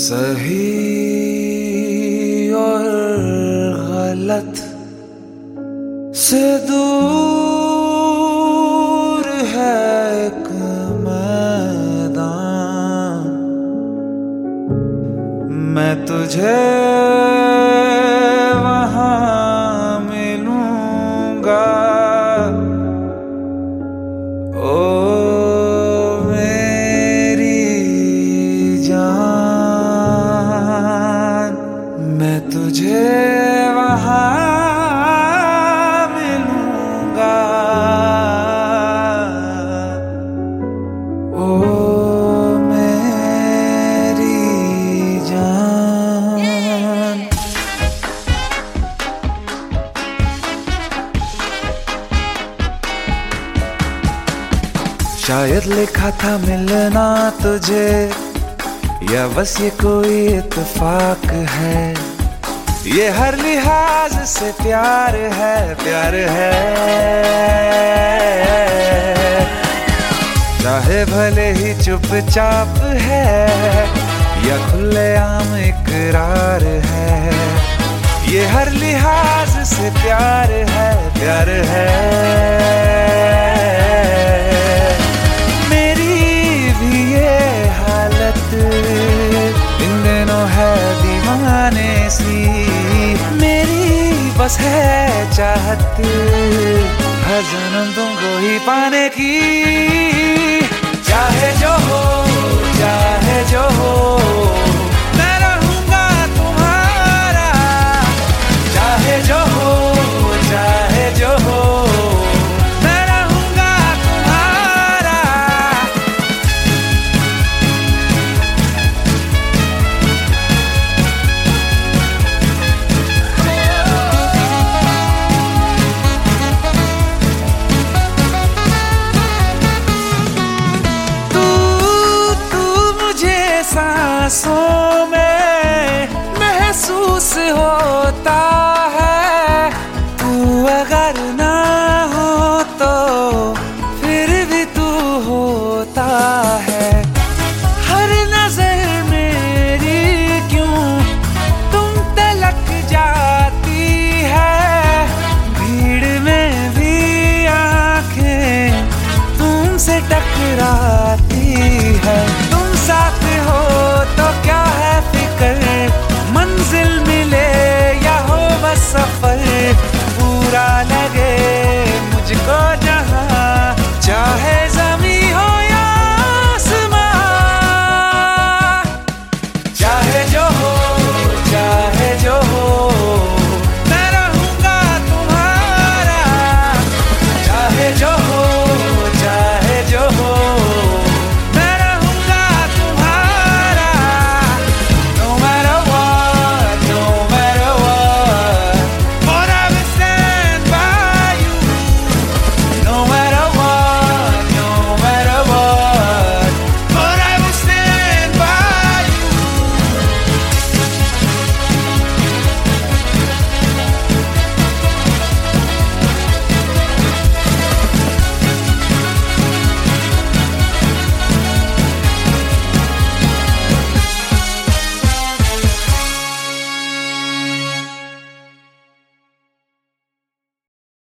सही और गलत से दूर है एक मैदान। मैं तुझे वहां मिलूंगा। ओ मैं तुझे वहां मिलूंगा। ओ मेरी जान। शायद लिखा था मिलना तुझे, या बस ये कोई इत्तेफाक है। ये हर लिहाज से प्यार है, प्यार है। चाहे भले ही चुपचाप है या खुलेआम इकरार है, ये हर लिहाज से प्यार है, प्यार है। मेरी भी ये हालत इन दिनों है दीवाने सी। मेरी बस है चाहत हर जन्म तुमको ही पाने की। चाहे जो हो, चाहे जो हो, मैं रहूंगा तुम्हारा। चाहे जो हो, चाहे जो हो, मैं रहूंगा तुम्हारा। सांसों